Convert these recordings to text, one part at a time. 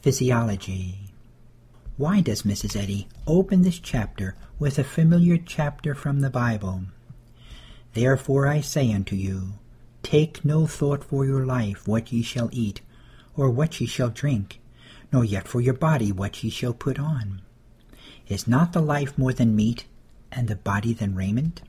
Physiology. Why does Mrs. Eddy open this chapter with a familiar chapter from the Bible? Therefore I say unto you, take no thought for your life, what ye shall eat, or what ye shall drink, nor yet for your body, what ye shall put on. Is not the life more than meat, and the body than raiment?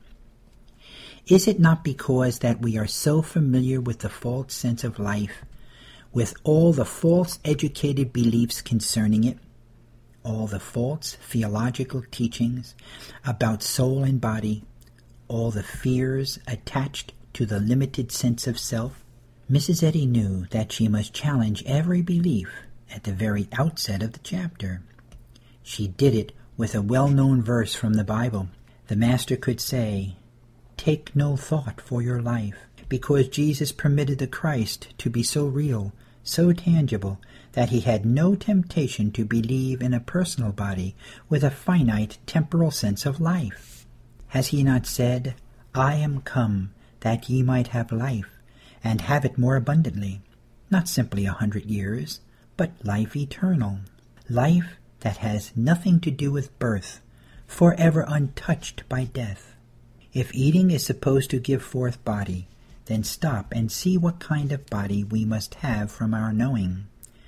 Is it not because that we are so familiar with the false sense of life, with all the false educated beliefs concerning it, all the false theological teachings about soul and body, all the fears attached to the limited sense of self? Mrs. Eddy knew that she must challenge every belief at the very outset of the chapter. She did it with a well-known verse from the Bible. The Master could say, take no thought for your life, because Jesus permitted the Christ to be so real, so tangible, that he had no temptation to believe in a personal body with a finite temporal sense of life. Has he not said, I am come that ye might have life, and have it more abundantly? Not simply 100 years, but life eternal, life that has nothing to do with birth, forever untouched by death. If eating is supposed to give forth body, then stop and see what kind of body we must have from our knowing.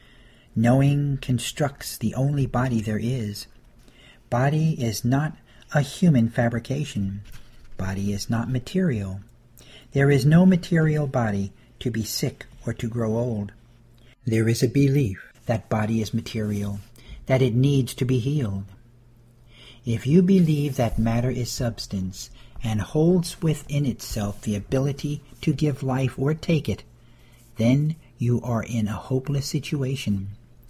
Knowing constructs the only body there is. Body is not a human fabrication. Body is not material. There is no material body to be sick or to grow old. There is a belief that body is material, that it needs to be healed. If you believe that matter is substance and holds within itself the ability to give life or take it, then you are in a hopeless situation.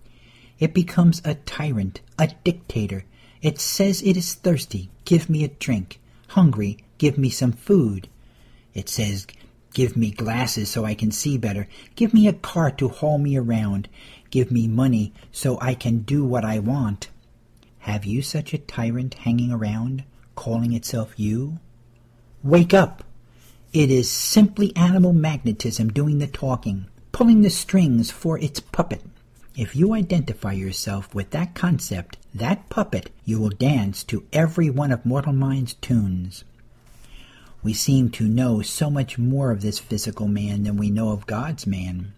It becomes a tyrant, a dictator. It says it is thirsty, give me a drink. Hungry, give me some food. It says, give me glasses so I can see better. Give me a car to haul me around. Give me money so I can do what I want. Have you such a tyrant hanging around, calling itself you? Wake up! It is simply animal magnetism doing the talking, pulling the strings for its puppet. If you identify yourself with that concept, that puppet, you will dance to every one of mortal mind's tunes. We seem to know so much more of this physical man than we know of God's man.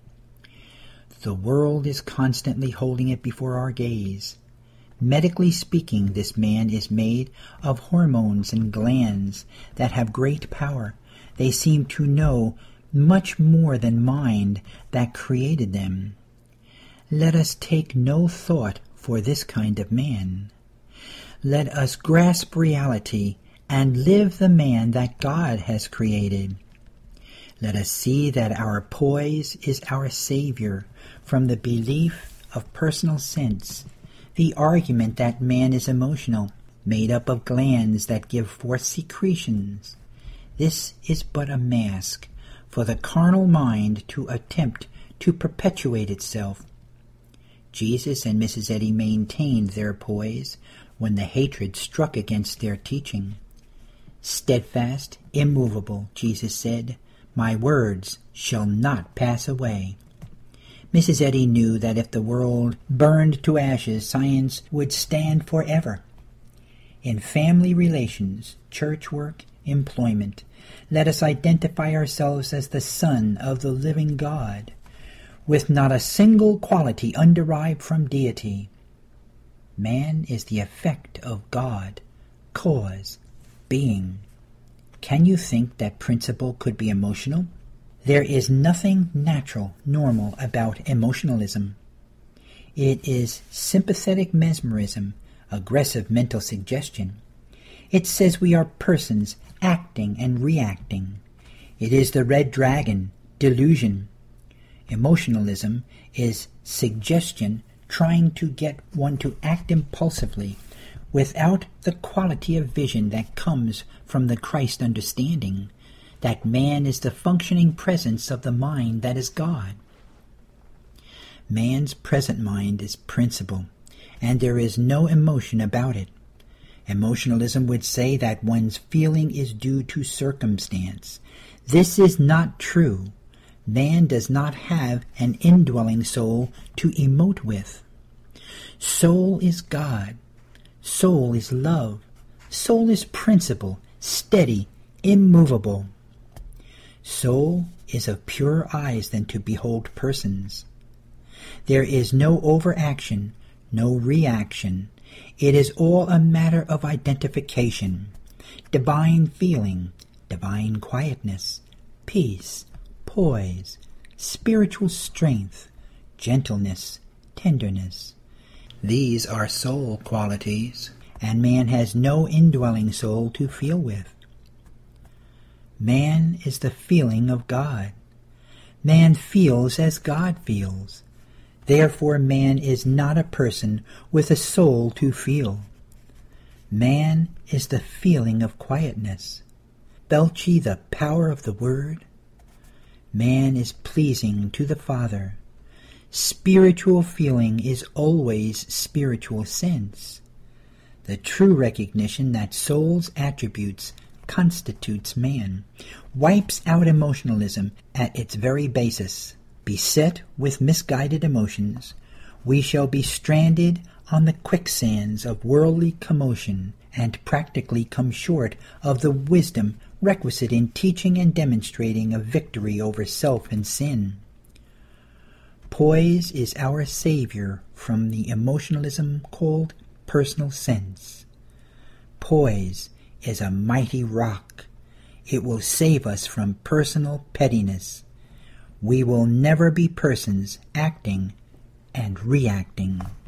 The world is constantly holding it before our gaze. Medically speaking, this man is made of hormones and glands that have great power. They seem to know much more than mind that created them. Let us take no thought for this kind of man. Let us grasp reality and live the man that God has created. Let us see that our poise is our Savior from the belief of personal sense, the argument that man is emotional, made up of glands that give forth secretions. This is but a mask for the carnal mind to attempt to perpetuate itself. Jesus and Mrs. Eddy maintained their poise when the hatred struck against their teaching. Steadfast, immovable, Jesus said, my words shall not pass away. Mrs. Eddy knew that if the world burned to ashes, science would stand forever. In family relations, church work, employment, let us identify ourselves as the Son of the living God, with not a single quality underived from deity. Man is the effect of God, cause, being. Can you think that principle could be emotional? There is nothing natural, normal about emotionalism. It is sympathetic mesmerism, aggressive mental suggestion. It says we are persons acting and reacting. It is the red dragon, delusion. Emotionalism is suggestion trying to get one to act impulsively without the quality of vision that comes from the Christ understanding that man is the functioning presence of the mind that is God. Man's present mind is principle, and there is no emotion about it. Emotionalism would say that one's feeling is due to circumstance. This is not true. Man does not have an indwelling soul to emote with. Soul is God. Soul is love. Soul is principle, steady, immovable. Soul is of purer eyes than to behold persons. There is no overaction, no reaction. It is all a matter of identification, divine feeling, divine quietness, peace, poise, spiritual strength, gentleness, tenderness. These are soul qualities, and man has no indwelling soul to feel with. Man is the feeling of God. Man feels as God feels. Therefore man is not a person with a soul to feel. Man is the feeling of quietness. Felt ye the power of the word? Man is pleasing to the Father. Spiritual feeling is always spiritual sense. The true recognition that soul's attributes constitutes man wipes out emotionalism at its very basis. Beset with misguided emotions, we shall be stranded on the quicksands of worldly commotion and practically come short of the wisdom requisite in teaching and demonstrating a victory over self and sin. Poise is our savior from the emotionalism called personal sense. Poise is a mighty rock. It will save us from personal pettiness. We will never be persons acting and reacting.